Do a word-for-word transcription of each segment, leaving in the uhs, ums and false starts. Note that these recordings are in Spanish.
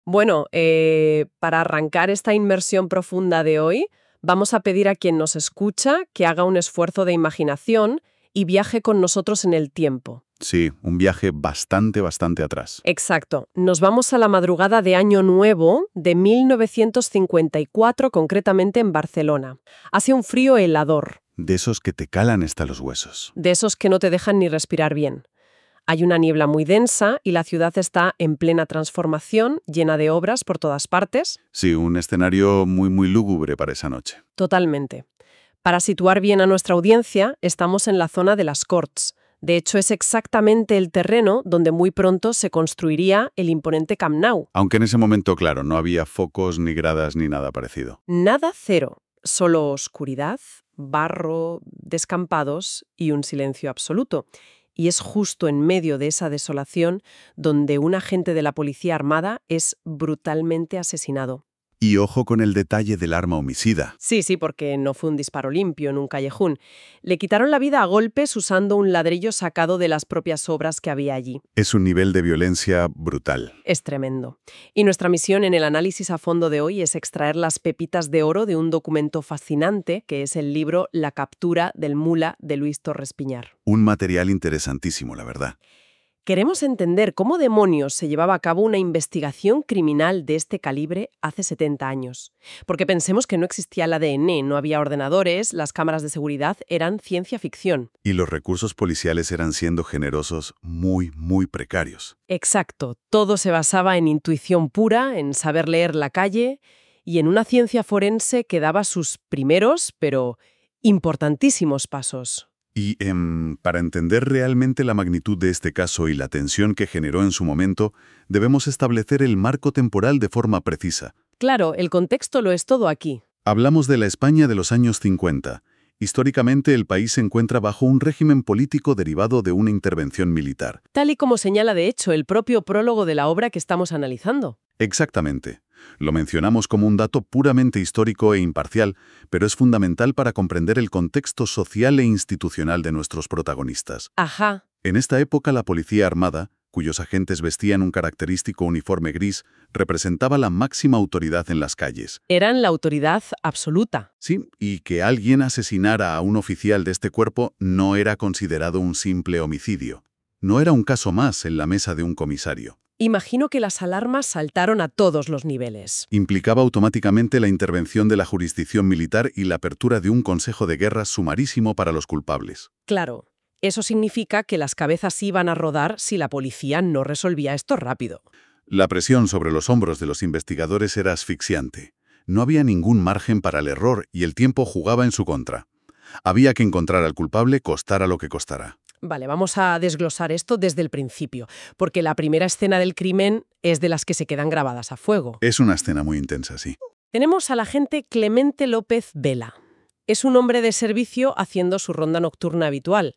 Bueno, eh, para arrancar esta inmersión profunda de hoy, vamos a pedir a quien nos escucha que haga un esfuerzo de imaginación y viaje con nosotros en el tiempo. Sí, un viaje bastante, bastante atrás. Exacto. Nos vamos a la madrugada de Año Nuevo de mil novecientos cincuenta y cuatro, concretamente en Barcelona. Hace un frío helador, De esos que te calan hasta los huesos. de esos que no te dejan ni respirar bien. Hay una niebla muy densa y la ciudad está en plena transformación, llena de obras por todas partes. Sí, un escenario muy, muy lúgubre para esa noche. Totalmente. Para situar bien a nuestra audiencia, estamos en la zona de las Corts. De hecho, es exactamente el terreno donde muy pronto se construiría el imponente Camp Nou. Aunque en ese momento, claro, no había focos, ni gradas, ni nada parecido. Nada cero, solo oscuridad, barro, descampados y un silencio absoluto. Y es justo en medio de esa desolación donde un agente de la policía armada es brutalmente asesinado. Y ojo con el detalle del arma homicida. Sí, sí, porque no fue un disparo limpio en un callejón. Le quitaron la vida a golpes usando un ladrillo sacado de las propias obras que había allí. Es un nivel de violencia brutal. Es tremendo. Y nuestra misión en el análisis a fondo de hoy es extraer las pepitas de oro de un documento fascinante que es el libro La captura del Mula de Luis Torres Piñar. Un material interesantísimo, la verdad. Queremos entender cómo demonios se llevaba a cabo una investigación criminal de este calibre hace setenta años. Porque pensemos que no existía el A D N, no había ordenadores, las cámaras de seguridad eran ciencia ficción. Y los recursos policiales eran siendo generosos muy, muy precarios. Exacto, todo se basaba en intuición pura, en saber leer la calle y en una ciencia forense que daba sus primeros, pero importantísimos pasos. Y em, para entender realmente la magnitud de este caso y la tensión que generó en su momento, debemos establecer el marco temporal de forma precisa. Claro, el contexto lo es todo aquí. Hablamos de la España de los años cincuenta. Históricamente, el país se encuentra bajo un régimen político derivado de una intervención militar. Tal y como señala de hecho el propio prólogo de la obra que estamos analizando. Exactamente. Lo mencionamos como un dato puramente histórico e imparcial, pero es fundamental para comprender el contexto social e institucional de nuestros protagonistas. Ajá. En esta época, la policía armada, cuyos agentes vestían un característico uniforme gris, representaba la máxima autoridad en las calles. Eran la autoridad absoluta. Sí, y que alguien asesinara a un oficial de este cuerpo no era considerado un simple homicidio. No era un caso más en la mesa de un comisario. Imagino que las alarmas saltaron a todos los niveles. Implicaba automáticamente la intervención de la jurisdicción militar y la apertura de un consejo de guerra sumarísimo para los culpables. Claro, eso significa que las cabezas iban a rodar si la policía no resolvía esto rápido. La presión sobre los hombros de los investigadores era asfixiante. No había ningún margen para el error y el tiempo jugaba en su contra. Había que encontrar al culpable costara lo que costara. Vale, vamos a desglosar esto desde el principio, porque la primera escena del crimen es de las que se quedan grabadas a fuego. Es una escena muy intensa, sí. Tenemos al agente Clemente López Vela. Es un hombre de servicio haciendo su ronda nocturna habitual.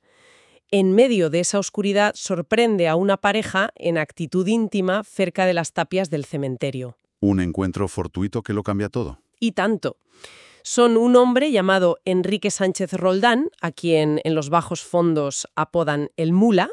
En medio de esa oscuridad sorprende a una pareja en actitud íntima cerca de las tapias del cementerio. Un encuentro fortuito que lo cambia todo. Y tanto. Son un hombre llamado Enrique Sánchez Roldán, a quien en los bajos fondos apodan el Mula,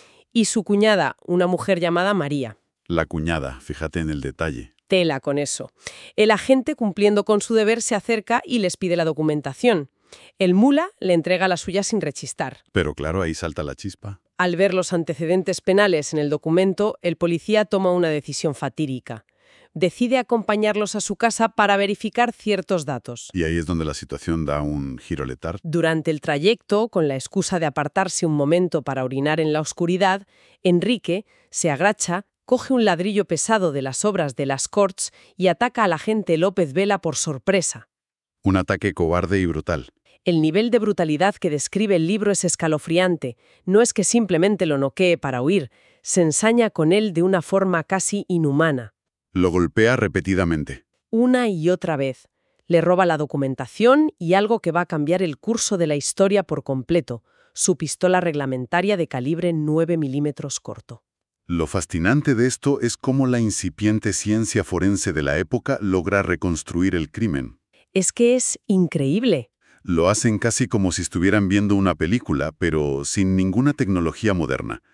y su cuñada, una mujer llamada María. La cuñada, fíjate en el detalle. Tela con eso. El agente, cumpliendo con su deber, se acerca y les pide la documentación. El Mula le entrega la suya sin rechistar. Pero claro, ahí salta la chispa. Al ver los antecedentes penales en el documento, el policía toma una decisión fatídica. Decide acompañarlos a su casa para verificar ciertos datos. Y ahí es donde la situación da un giro letal. Durante el trayecto, con la excusa de apartarse un momento para orinar en la oscuridad, Enrique se agacha, coge un ladrillo pesado de las obras de las Corts y ataca al agente López Vela por sorpresa. Un ataque cobarde y brutal. El nivel de brutalidad que describe el libro es escalofriante. No es que simplemente lo noquee para huir, se ensaña con él de una forma casi inhumana. Lo golpea repetidamente. Una y otra vez. Le roba la documentación y algo que va a cambiar el curso de la historia por completo, su pistola reglamentaria de calibre nueve milímetros corto. Lo fascinante de esto es cómo la incipiente ciencia forense de la época logra reconstruir el crimen. Es que es increíble. Lo hacen casi como si estuvieran viendo una película, pero sin ninguna tecnología moderna.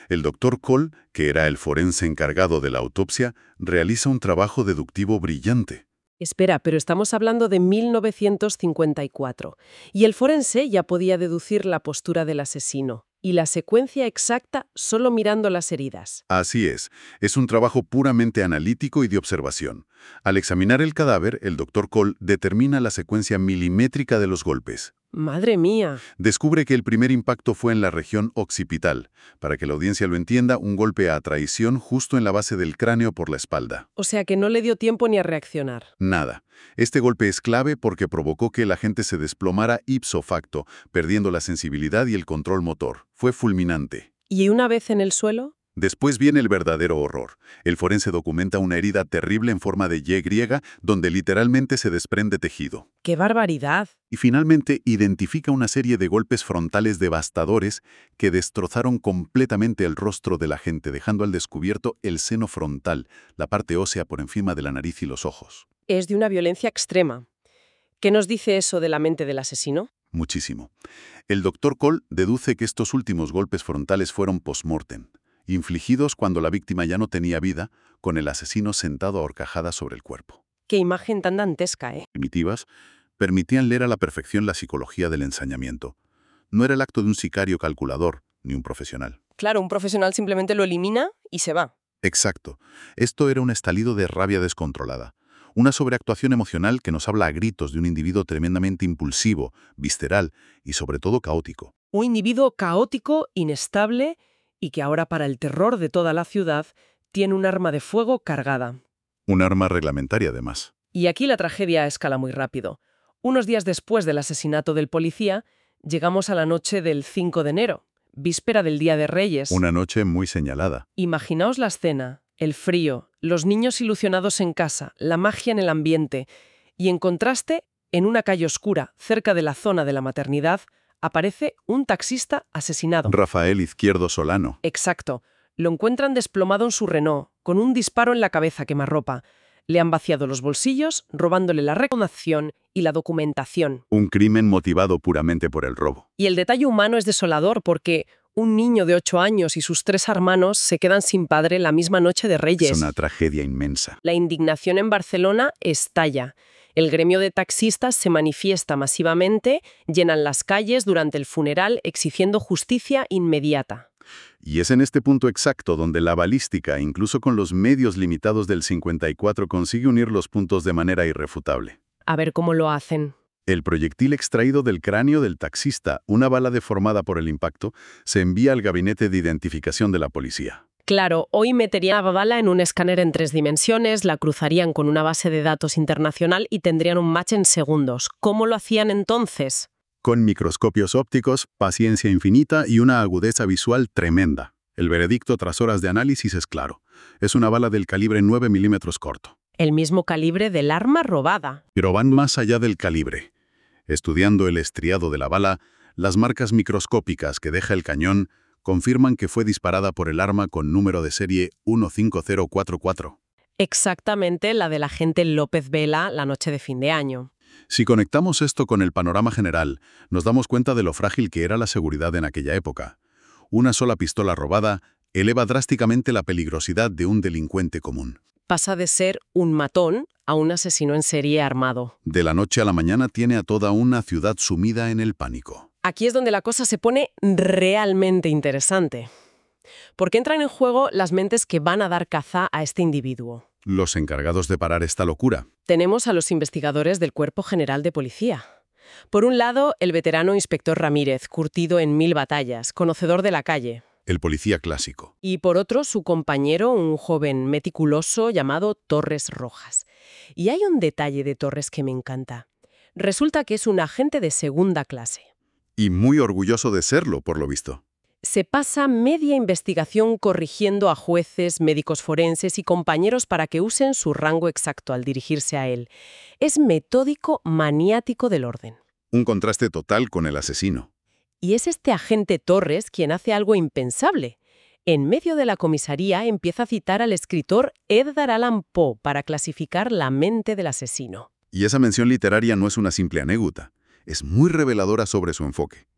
El doctor Cole, que era el forense encargado de la autopsia, realiza un trabajo deductivo brillante. Espera, pero estamos hablando de mil novecientos cincuenta y cuatro. Y el forense ya podía deducir la postura del asesino y la secuencia exacta solo mirando las heridas. Así es, es un trabajo puramente analítico y de observación. Al examinar el cadáver, el doctor Cole determina la secuencia milimétrica de los golpes. ¡Madre mía! Descubre que el primer impacto fue en la región occipital. Para que la audiencia lo entienda, un golpe a traición justo en la base del cráneo por la espalda. O sea que no le dio tiempo ni a reaccionar. Nada. Este golpe es clave porque provocó que el agente se desplomara ipso facto, perdiendo la sensibilidad y el control motor. Fue fulminante. ¿Y una vez en el suelo? Después viene el verdadero horror. El forense documenta una herida terrible en forma de Y griega, donde literalmente se desprende tejido. ¡Qué barbaridad! Y finalmente identifica una serie de golpes frontales devastadores que destrozaron completamente el rostro del agente, dejando al descubierto el seno frontal, la parte ósea por encima de la nariz y los ojos. Es de una violencia extrema. ¿Qué nos dice eso de la mente del asesino? Muchísimo. El doctor Cole deduce que estos últimos golpes frontales fueron post-mortem, infligidos cuando la víctima ya no tenía vida, con el asesino sentado a horcajadas sobre el cuerpo. ¡Qué imagen tan dantesca, eh! Primitivas, permitían leer a la perfección la psicología del ensañamiento. No era el acto de un sicario calculador, ni un profesional. Claro, un profesional simplemente lo elimina y se va. Exacto. Esto era un estallido de rabia descontrolada. Una sobreactuación emocional que nos habla a gritos de un individuo tremendamente impulsivo, visceral y sobre todo caótico. Un individuo caótico, inestable y que ahora para el terror de toda la ciudad tiene un arma de fuego cargada. Un arma reglamentaria, además. Y aquí la tragedia escala muy rápido. Unos días después del asesinato del policía, llegamos a la noche del cinco de enero, víspera del Día de Reyes. Una noche muy señalada. Imaginaos la escena, el frío, los niños ilusionados en casa, la magia en el ambiente, y en contraste, en una calle oscura, cerca de la zona de la maternidad, aparece un taxista asesinado. Rafael Izquierdo Solano. Exacto. Lo encuentran desplomado en su Renault, con un disparo en la cabeza quemarropa. Le han vaciado los bolsillos, robándole la reconocción y la documentación. Un crimen motivado puramente por el robo. Y el detalle humano es desolador porque un niño de ocho años y sus tres hermanos se quedan sin padre la misma noche de Reyes. Es una tragedia inmensa. La indignación en Barcelona estalla. El gremio de taxistas se manifiesta masivamente, llenan las calles durante el funeral exigiendo justicia inmediata. Y es en este punto exacto donde la balística, incluso con los medios limitados del cincuenta y cuatro, consigue unir los puntos de manera irrefutable. A ver cómo lo hacen. El proyectil extraído del cráneo del taxista, una bala deformada por el impacto, se envía al gabinete de identificación de la policía. Claro, hoy meterían la bala en un escáner en tres dimensiones, la cruzarían con una base de datos internacional y tendrían un match en segundos. ¿Cómo lo hacían entonces? Con microscopios ópticos, paciencia infinita y una agudeza visual tremenda. El veredicto tras horas de análisis es claro. Es una bala del calibre nueve milímetros corto. El mismo calibre del arma robada. Pero van más allá del calibre. Estudiando el estriado de la bala, las marcas microscópicas que deja el cañón confirman que fue disparada por el arma con número de serie uno cinco cero cuatro cuatro. Exactamente la del agente López Vela la noche de fin de año. Si conectamos esto con el panorama general, nos damos cuenta de lo frágil que era la seguridad en aquella época. Una sola pistola robada eleva drásticamente la peligrosidad de un delincuente común. Pasa de ser un matón a un asesino en serie armado. De la noche a la mañana tiene a toda una ciudad sumida en el pánico. Aquí es donde la cosa se pone realmente interesante. Porque entran en juego las mentes que van a dar caza a este individuo. Los encargados de parar esta locura. Tenemos a los investigadores del Cuerpo General de Policía. Por un lado, el veterano inspector Ramírez, curtido en mil batallas, conocedor de la calle. El policía clásico. Y por otro, su compañero, un joven meticuloso llamado Torres Rojas. Y hay un detalle de Torres que me encanta. Resulta que es un agente de segunda clase. Y muy orgulloso de serlo, por lo visto. Se pasa media investigación corrigiendo a jueces, médicos forenses y compañeros para que usen su rango exacto al dirigirse a él. Es metódico, maniático del orden. Un contraste total con el asesino. Y es este agente Torres quien hace algo impensable. En medio de la comisaría empieza a citar al escritor Edgar Allan Poe para clasificar la mente del asesino. Y esa mención literaria no es una simple anécdota. Es muy reveladora sobre su enfoque.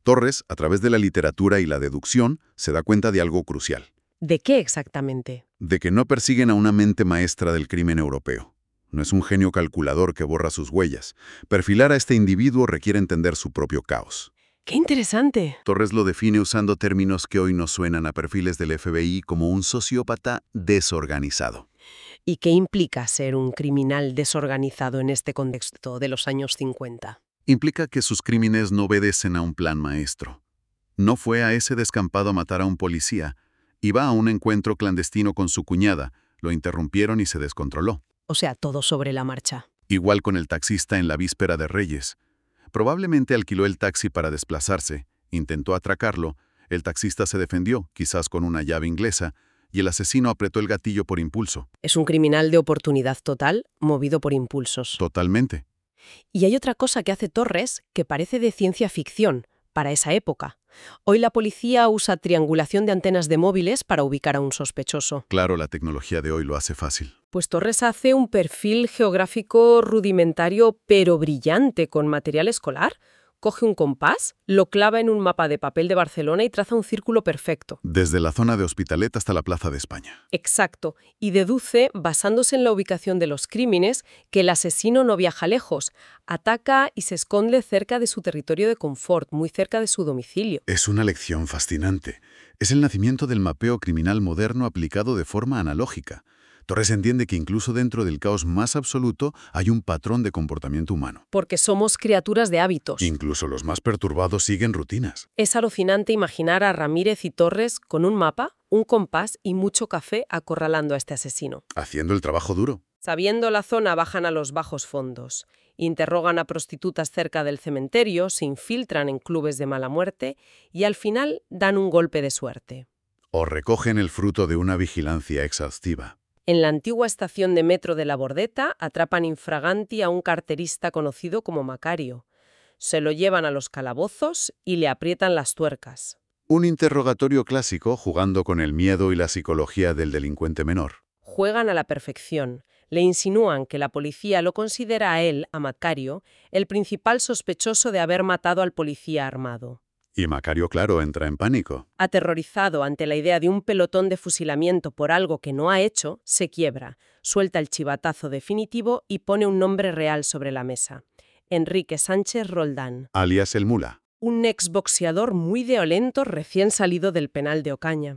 Torres, a través de la literatura y la deducción, se da cuenta de algo crucial. ¿De qué exactamente? De que no persiguen a una mente maestra del crimen europeo. No es un genio calculador que borra sus huellas. Perfilar a este individuo requiere entender su propio caos. ¡Qué interesante! Torres lo define usando términos que hoy nos suenan a perfiles del F B I como un sociópata desorganizado. ¿Y qué implica ser un criminal desorganizado en este contexto de los años cincuenta? Implica que sus crímenes no obedecen a un plan maestro. No fue a ese descampado a matar a un policía. Iba a un encuentro clandestino con su cuñada, lo interrumpieron y se descontroló. O sea, todo sobre la marcha. Igual con el taxista en la víspera de Reyes. Probablemente alquiló el taxi para desplazarse, intentó atracarlo, el taxista se defendió, quizás con una llave inglesa, y el asesino apretó el gatillo por impulso. Es un criminal de oportunidad total, movido por impulsos. Totalmente. Y hay otra cosa que hace Torres que parece de ciencia ficción para esa época. Hoy la policía usa triangulación de antenas de móviles para ubicar a un sospechoso. Claro, la tecnología de hoy lo hace fácil. Pues Torres hace un perfil geográfico rudimentario pero brillante con material escolar. Coge un compás, lo clava en un mapa de papel de Barcelona y traza un círculo perfecto. Desde la zona de Hospitalet hasta la Plaza de España. Exacto, y deduce, basándose en la ubicación de los crímenes, que el asesino no viaja lejos, ataca y se esconde cerca de su territorio de confort, muy cerca de su domicilio. Es una lección fascinante. Es el nacimiento del mapeo criminal moderno aplicado de forma analógica. Torres entiende que incluso dentro del caos más absoluto hay un patrón de comportamiento humano. Porque somos criaturas de hábitos. Incluso los más perturbados siguen rutinas. Es alucinante imaginar a Ramírez y Torres con un mapa, un compás y mucho café acorralando a este asesino. Haciendo el trabajo duro. Sabiendo la zona, bajan a los bajos fondos. Interrogan a prostitutas cerca del cementerio, se infiltran en clubes de mala muerte y al final dan un golpe de suerte. O recogen el fruto de una vigilancia exhaustiva. En la antigua estación de metro de La Bordeta atrapan infraganti a un carterista conocido como Macario. Se lo llevan a los calabozos y le aprietan las tuercas. Un interrogatorio clásico jugando con el miedo y la psicología del delincuente menor. Juegan a la perfección. Le insinúan que la policía lo considera a él, a Macario, el principal sospechoso de haber matado al policía armado. Y Macario, claro, entra en pánico. Aterrorizado ante la idea de un pelotón de fusilamiento por algo que no ha hecho, se quiebra, suelta el chivatazo definitivo y pone un nombre real sobre la mesa. Enrique Sánchez Roldán. Alias el Mula. Un exboxeador muy violento recién salido del penal de Ocaña.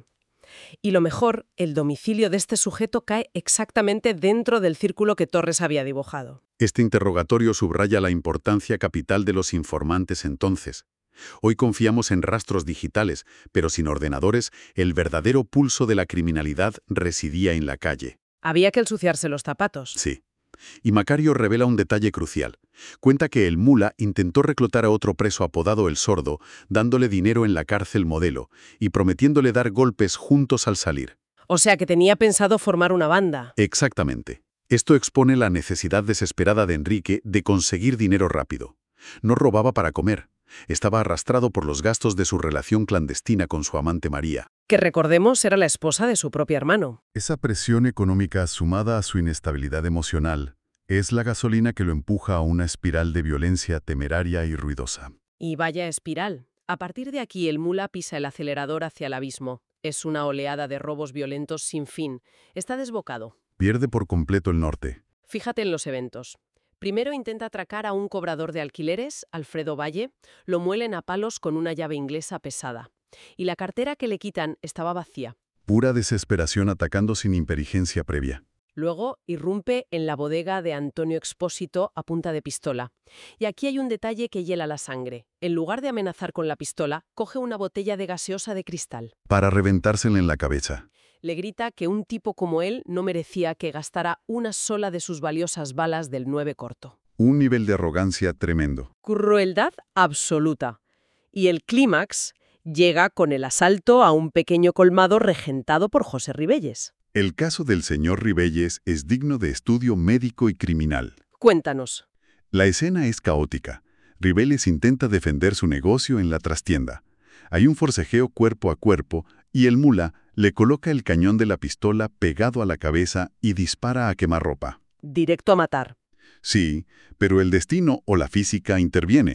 Y lo mejor, el domicilio de este sujeto cae exactamente dentro del círculo que Torres había dibujado. Este interrogatorio subraya la importancia capital de los informantes entonces. Hoy confiamos en rastros digitales, pero sin ordenadores, el verdadero pulso de la criminalidad residía en la calle. Había que ensuciarse los zapatos. Sí. Y Macario revela un detalle crucial. Cuenta que el Mula intentó reclutar a otro preso apodado El Sordo, dándole dinero en la cárcel Modelo y prometiéndole dar golpes juntos al salir. O sea que tenía pensado formar una banda. Exactamente. Esto expone la necesidad desesperada de Enrique de conseguir dinero rápido. No robaba para comer. Estaba arrastrado por los gastos de su relación clandestina con su amante María. Que recordemos era la esposa de su propio hermano. Esa presión económica sumada a su inestabilidad emocional es la gasolina que lo empuja a una espiral de violencia temeraria y ruidosa. Y vaya espiral. A partir de aquí el Mula pisa el acelerador hacia el abismo. Es una oleada de robos violentos sin fin. Está desbocado. Pierde por completo el norte. Fíjate en los eventos. Primero intenta atracar a un cobrador de alquileres, Alfredo Valle, lo muelen a palos con una llave inglesa pesada. Y la cartera que le quitan estaba vacía. Pura desesperación atacando sin imperigencia previa. Luego irrumpe en la bodega de Antonio Expósito a punta de pistola. Y aquí hay un detalle que hiela la sangre. En lugar de amenazar con la pistola, coge una botella de gaseosa de cristal. Para reventársela en la cabeza. Le grita que un tipo como él no merecía que gastara una sola de sus valiosas balas del nueve corto. Un nivel de arrogancia tremendo. Crueldad absoluta. Y el clímax llega con el asalto a un pequeño colmado regentado por José Ribelles. El caso del señor Ribelles es digno de estudio médico y criminal. Cuéntanos. La escena es caótica. Ribelles intenta defender su negocio en la trastienda. Hay un forcejeo cuerpo a cuerpo y el Mula le coloca el cañón de la pistola pegado a la cabeza y dispara a quemarropa. Directo a matar. Sí, pero el destino o la física interviene.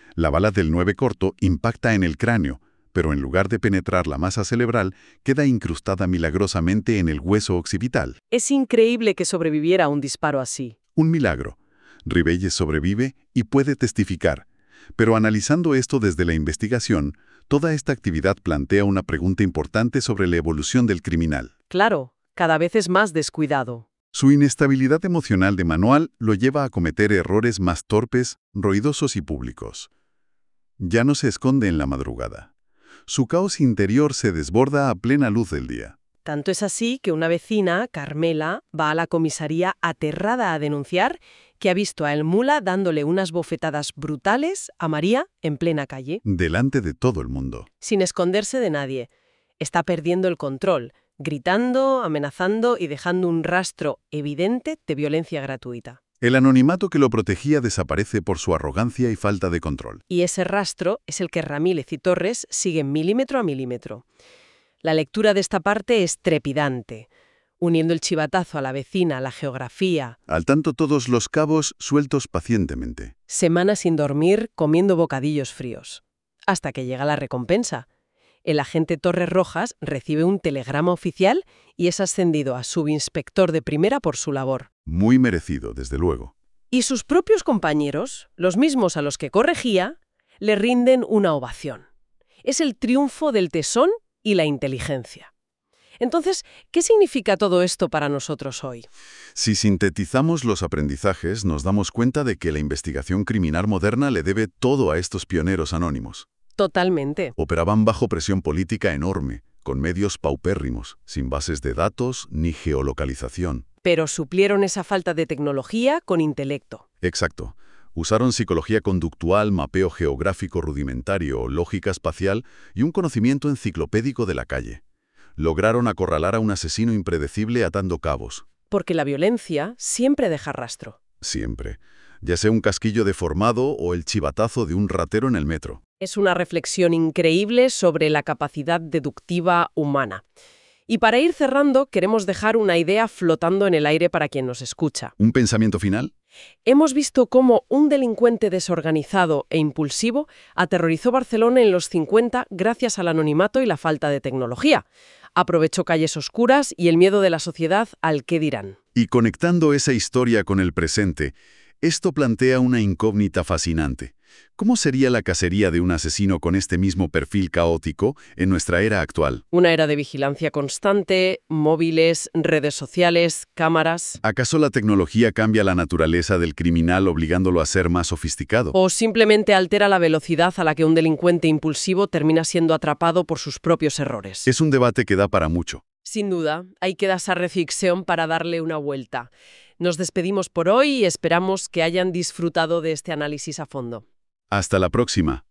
La bala del nueve corto impacta en el cráneo, pero en lugar de penetrar la masa cerebral, queda incrustada milagrosamente en el hueso occipital. Es increíble que sobreviviera a un disparo así. Un milagro. Ribelles sobrevive y puede testificar. Pero analizando esto desde la investigación, toda esta actividad plantea una pregunta importante sobre la evolución del criminal. Claro, cada vez es más descuidado. Su inestabilidad emocional de manual lo lleva a cometer errores más torpes, ruidosos y públicos. Ya no se esconde en la madrugada. Su caos interior se desborda a plena luz del día. Tanto es así que una vecina, Carmela, va a la comisaría aterrada a denunciar que ha visto a El Mula dándole unas bofetadas brutales a María en plena calle. Delante de todo el mundo. Sin esconderse de nadie. Está perdiendo el control, gritando, amenazando y dejando un rastro evidente de violencia gratuita. El anonimato que lo protegía desaparece por su arrogancia y falta de control. Y ese rastro es el que Ramírez y Torres siguen milímetro a milímetro. La lectura de esta parte es trepidante, uniendo el chivatazo a la vecina, a la geografía. Al tanto todos los cabos sueltos pacientemente. Semanas sin dormir, comiendo bocadillos fríos. Hasta que llega la recompensa. El agente Torres Rojas recibe un telegrama oficial y es ascendido a subinspector de primera por su labor. Muy merecido, desde luego. Y sus propios compañeros, los mismos a los que corregía, le rinden una ovación. Es el triunfo del tesón y la inteligencia. Entonces, ¿qué significa todo esto para nosotros hoy? Si sintetizamos los aprendizajes, nos damos cuenta de que la investigación criminal moderna le debe todo a estos pioneros anónimos. Totalmente. Operaban bajo presión política enorme, con medios paupérrimos, sin bases de datos ni geolocalización. Pero suplieron esa falta de tecnología con intelecto. Exacto. Usaron psicología conductual, mapeo geográfico rudimentario, lógica espacial y un conocimiento enciclopédico de la calle. Lograron acorralar a un asesino impredecible atando cabos. Porque la violencia siempre deja rastro. Siempre. Ya sea un casquillo deformado o el chivatazo de un ratero en el metro. Es una reflexión increíble sobre la capacidad deductiva humana. Y para ir cerrando, queremos dejar una idea flotando en el aire para quien nos escucha. ¿Un pensamiento final? Hemos visto cómo un delincuente desorganizado e impulsivo aterrorizó Barcelona en los cincuenta gracias al anonimato y la falta de tecnología. Aprovechó calles oscuras y el miedo de la sociedad al qué dirán. Y conectando esa historia con el presente, esto plantea una incógnita fascinante. ¿Cómo sería la cacería de un asesino con este mismo perfil caótico en nuestra era actual? Una era de vigilancia constante, móviles, redes sociales, cámaras. ¿Acaso la tecnología cambia la naturaleza del criminal obligándolo a ser más sofisticado? O simplemente altera la velocidad a la que un delincuente impulsivo termina siendo atrapado por sus propios errores. Es un debate que da para mucho. Sin duda, hay que dar esa reflexión para darle una vuelta. Nos despedimos por hoy y esperamos que hayan disfrutado de este análisis a fondo. Hasta la próxima.